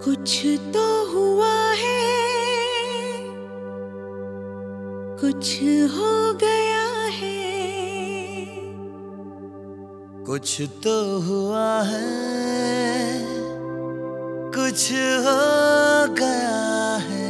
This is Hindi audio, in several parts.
कुछ तो हुआ है, कुछ हो गया है, कुछ तो हुआ है, कुछ हो गया है।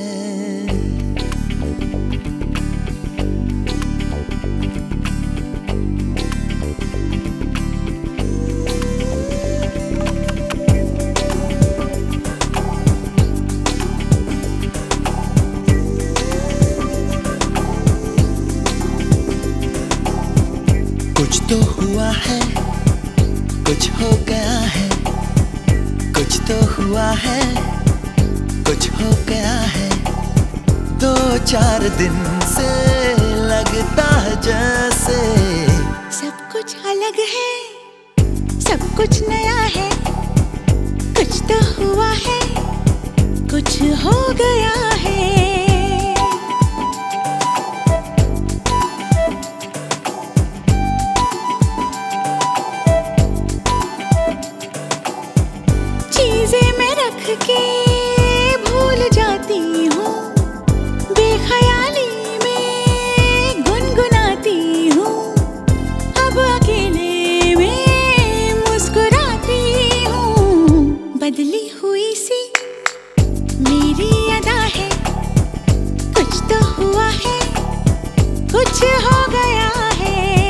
कुछ तो हुआ है, कुछ हो गया है, कुछ तो हुआ है, कुछ हो गया है। 2-4 दिन से लगता है जैसे सब कुछ अलग है, सब कुछ नया है। कुछ तो हुआ है, कुछ हो गया है। चीजें मैं रख के भूल जाती हूँ, बेख्याली में गुनगुनाती हूँ। अब अकेले में मुस्कुराती हूँ। बदली हुई सी मेरी अदा है, कुछ तो हुआ है, कुछ हो गया है।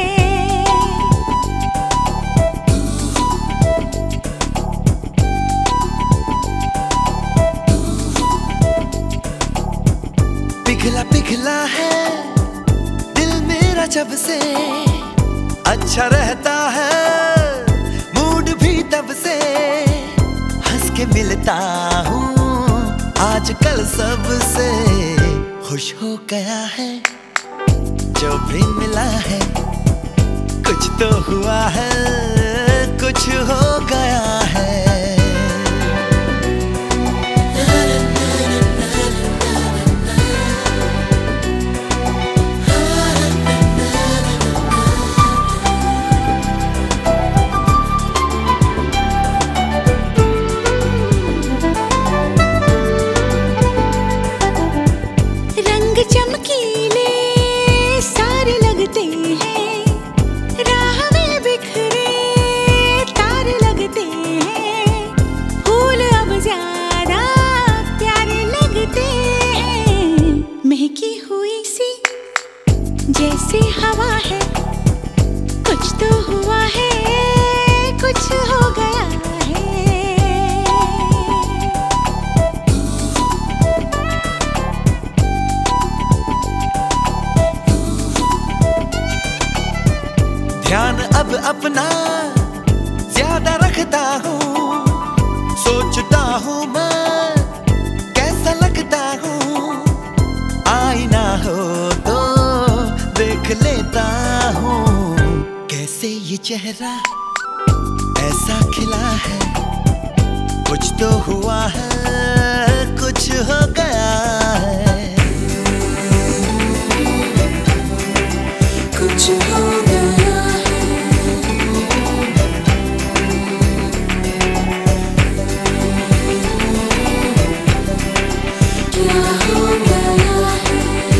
पिघला पिघला है दिल मेरा जब से, अच्छा रहता है मूड भी तब से। हंस के मिलता हूँ आजकल सबसे, खुश हो गया है जो भी मिला है। कुछ तो हुआ है, कुछ हो गया है। चमकीले सारे लगते हैं, राह में बिखरे तारे लगते हैं। फूल अब ज्यादा प्यारे लगते हैं। महकी हुई सी जैसे हवा है, कुछ तो हुआ है, कुछ हो गया है। ध्यान अब अपना ज्यादा रखता हूँ, सोचता हूँ मैं कैसा लगता हूँ। आईना हो तो देख लेता हूँ, कैसे ये चेहरा ऐसा खिला है। कुछ तो हुआ है, कुछ हो गया है। कुछ हो गया है, क्या हो गया है।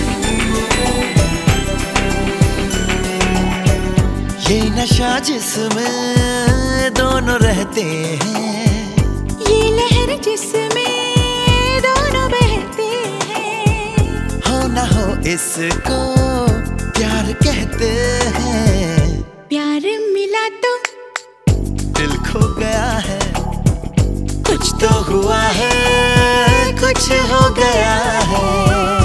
ये नशा जिसमें दोनों रहते हैं, ये लहर जिसमें दोनों बहते हैं। हो ना हो इसको प्यार कहते हैं। प्यार मिला तो दिल खो गया है, कुछ तो हुआ है, कुछ हो गया है।